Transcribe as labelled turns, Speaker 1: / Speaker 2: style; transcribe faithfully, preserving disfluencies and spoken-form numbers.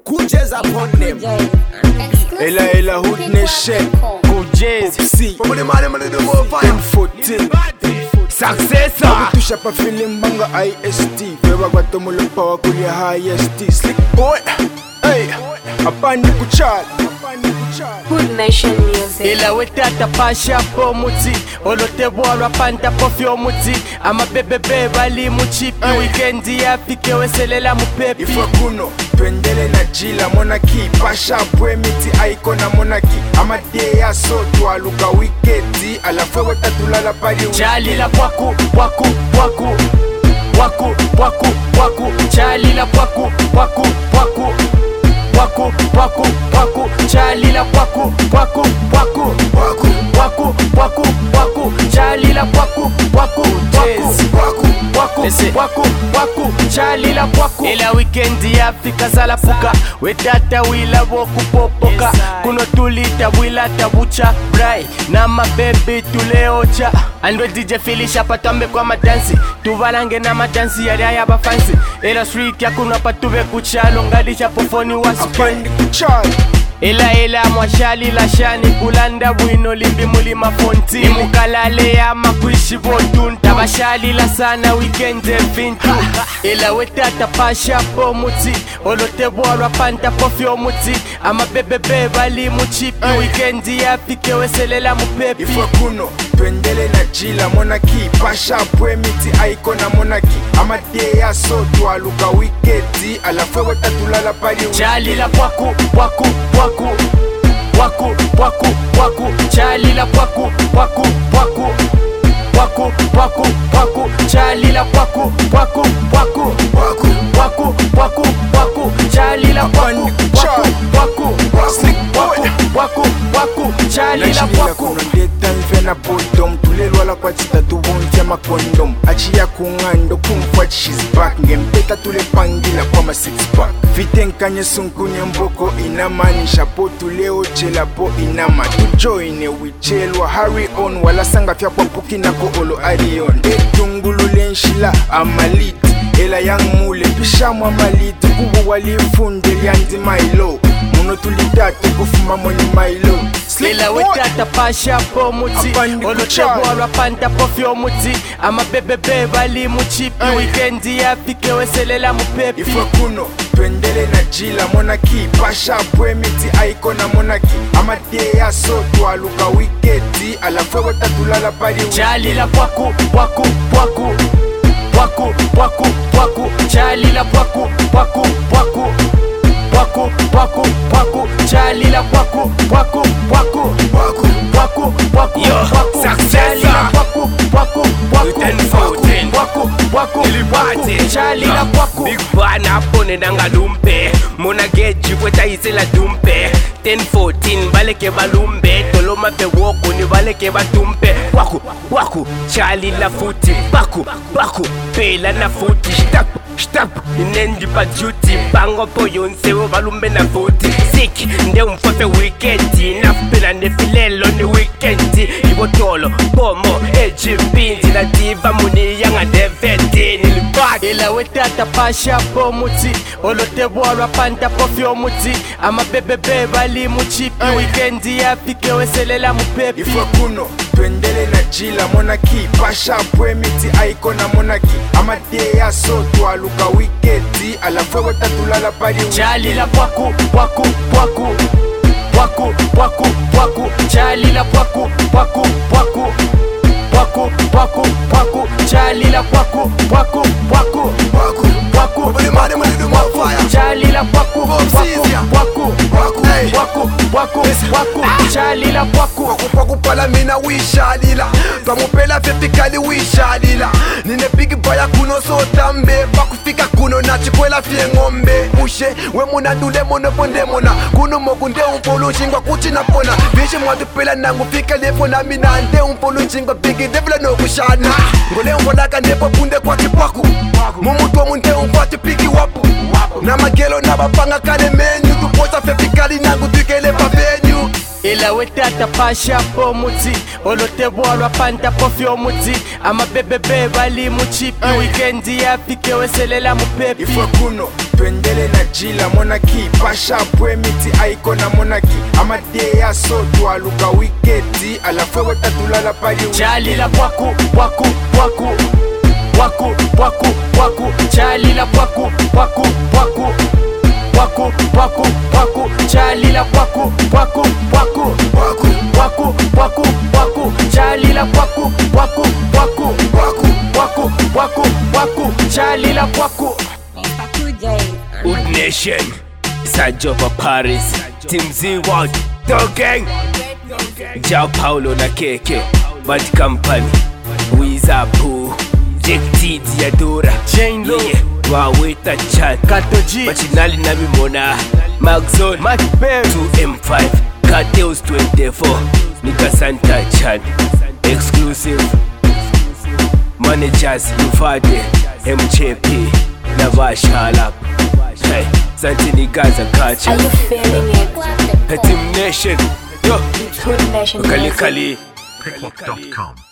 Speaker 1: Kujes upon them. Ella Ella Hood Nation.
Speaker 2: Kujes
Speaker 1: Si ten fourteen
Speaker 2: Successor
Speaker 1: Tusha pa feeling banga I S T Wewa kwa tomulo power kulia highest Slick boy Hey Apani kuchal
Speaker 3: Hood Nation Music.
Speaker 2: Ila wetata pasha po muti Olote bwara panta po fyo muti Ama bebebe bali muchipi Weekendi ya pike weselela mupepi
Speaker 1: Ifwa kuno Twendele na jila monaki Pasha pwe miti aiko na monaki Ama deya so tualuka wikendi Alafwe wetatulala pari wikendi
Speaker 2: Chalila pwaku, pwaku, pwaku Pwaku, pwaku, pwaku Chalila pwaku, pwaku, pwaku Pwaku, pwaku, pwaku Chalila pwaku, pwaku, pwaku
Speaker 1: Waku
Speaker 2: Pwaku, pwaku, pwaku Chalila pwaku, pwaku, pwaku
Speaker 1: Waku
Speaker 2: Pwaku, pwaku, pwaku Chalila pwaku Ila weekendi ya fika sala puka Wetata wila woku popoka Kuno tulita wila tabucha Brai, na mabebe tuleocha Andwe D J Filisha patambe kwa madansi Tuvalange na madansi ya ria ya bafansi Ila street ya kuna patube kuchalo Ngalisha pofoni wasi
Speaker 1: Apani kuchal
Speaker 2: Ila ila mwashali la shani Kulanda wino limbi mulima fonti Imukalale ya makuishi vodun Tabashali la sana weekend vintu Ila wetata pasha po muti Olote bwara panta po fyo muti Ama bebebe bali muchipi Weekendi ya pike weselela mupepi
Speaker 1: Ifwa kuno Twendele na jila monaki Pasha pwe miti aiko na monaki Ama deya so tualuka wikendi Alafwe wetatulala pari wikendi
Speaker 2: Chalila pwaku, pwaku, pwaku Pwaku, pwaku, pwaku Chalila pwaku, pwaku, pwaku Pwaku, pwaku, pwaku Chalila pwaku, pwaku, pwaku
Speaker 1: Waku
Speaker 2: Pwaku, pwaku, pwaku Chalila pwaku, pwaku, pwaku Pwaku, pwaku, pwaku Chalila pwaku
Speaker 1: kuno ndeta mvena bottom Tulelwala kwa tita tuwontia makondom Achia kungando kumfat she's back Ngempeta tule pangila kwa ma six pack Vite nkanye sunkunye mboko inamani Shapo tuleo chela po inama Tujoine wichelwa hurry on Wala sanga fya kwa puki na ko olo arion Etungulu lenshila amaliti Ela yang mule pishamu amaliti Kubu walifunde lianzi mailo Muno tulitatu kufuma mwenye mailo
Speaker 2: Ila wetata pasha po muti Olote bwara panta po fyo muti Ama bebebe bali muchipi Weekendi ya pike weselela mupepi
Speaker 1: Ifwa kuno Twendele na jila monaki Pasha pwe miti aiko na monaki Ama deya so tualuka wikendi Alafwe wetatulala pari wikendi
Speaker 2: Chalila pwaku, pwaku, pwaku Pwaku, pwaku, pwaku Chalila pwaku, pwaku, pwaku Pwaku, pwaku, pwaku Chalila pwaku, pwaku, pwaku
Speaker 1: Waku
Speaker 2: Pwaku, pwaku, pwaku Chalila pwaku, pwaku, pwaku Pwaku, pwaku, pwaku Chalila pwaku
Speaker 4: Big bana pone nanga lumpe Mona geji kweta isela dumpe ten fourteen baleke balumbe Toloma pe woko ni baleke batumpe Waku, waku, Chalila futi Baku, baku, pela na futi Shtap, shtap, inendi pa duty Bango po yonse wo balumbe na futi Sick, nde umfofe weekendi Nafpela nefilelo ni weekendi Ibo tolo, bomo, ejipinzi Na diva muni yanga deveti Nilibaki
Speaker 2: Ila wetata pasha po muti Olote bwara panta po fyo muti Ama bebebe bali muchipi Weekendi ya pike weselela mupepi
Speaker 1: Ifwa kuno Twendele na jila monaki Pasha pwe miti aiko na monaki Ama deya so tualuka wikendi Alafwe wetatulala pari wikendi
Speaker 2: Chalila pwaku, pwaku, pwaku Pwaku, pwaku, pwaku Chalila pwaku, pwaku, pwaku Pwaku, pwaku, pwaku Chalila pwaku, pwaku, pwaku
Speaker 1: Waku
Speaker 2: Pwaku, pwaku, Chalila pwaku, pwaku, pwaku Pwaku, pwaku, pwaku Chalila pwaku
Speaker 5: Kwaku pala mina wishalila Twamupela fefikali wishalila Nine big baya kuno so tambe Bakufika kuno na chikwela fie ngombe Ushe we muna dule mono ponde mona Kuno mogunde umpolu chingwa kuchina pona Vishe mwadu pela nangu fika lepo na mina Nde umpolu chingwa bigi devla no kushana Ngole umfolaka nepo punde kwa kipwaku Mumutu wa munde umfati pigi wapu Na magelo na bapanga kale menu Tuposa fefikali nangu tukele pa venue
Speaker 2: ila wetata pasha po muti olotebwalwa panta pofyo muti amabebebe bali muchipi weekendi yapike weselela mupepi
Speaker 1: ifwe kuno twendele na jila monaki pasha pwe miti aiko na monaki amadeya so twaluka wikendi alafwe wetatulala pali
Speaker 2: chalila pwaku pwaku pwaku pwaku pwaku pwaku chalila pwaku pwaku pwaku pwaku pwaku pwaku chalila pwaku pwaku pwaku
Speaker 5: Waku,
Speaker 2: pwaku pwaku pwaku chalila pwaku pwaku pwaku
Speaker 5: waku,
Speaker 2: pwaku pwaku pwaku chalila pwaku.
Speaker 4: Hood Nation, Sanjova Paris, Team Z World, Dog Gang, Jao Paulo na Keke, Bad Company, Wiza Poo, Jake T Diadora,
Speaker 2: Jane Lo,
Speaker 4: yeah, Waweta Chat,
Speaker 2: Kato G,
Speaker 4: Machinali na Mimona, Maxon,
Speaker 2: Mac Bear,
Speaker 4: two M five, Cartels twenty-four, Nika Santa Chan, Exclusive, Managers Mufade, M J P, Navash Halap, hey, Santini Gaza Kacha,
Speaker 3: Are you feeling it?
Speaker 4: Team Nation, yo,
Speaker 3: Hood Nation
Speaker 4: Kali
Speaker 3: Music.
Speaker 4: Kali.
Speaker 6: Picklock dot com.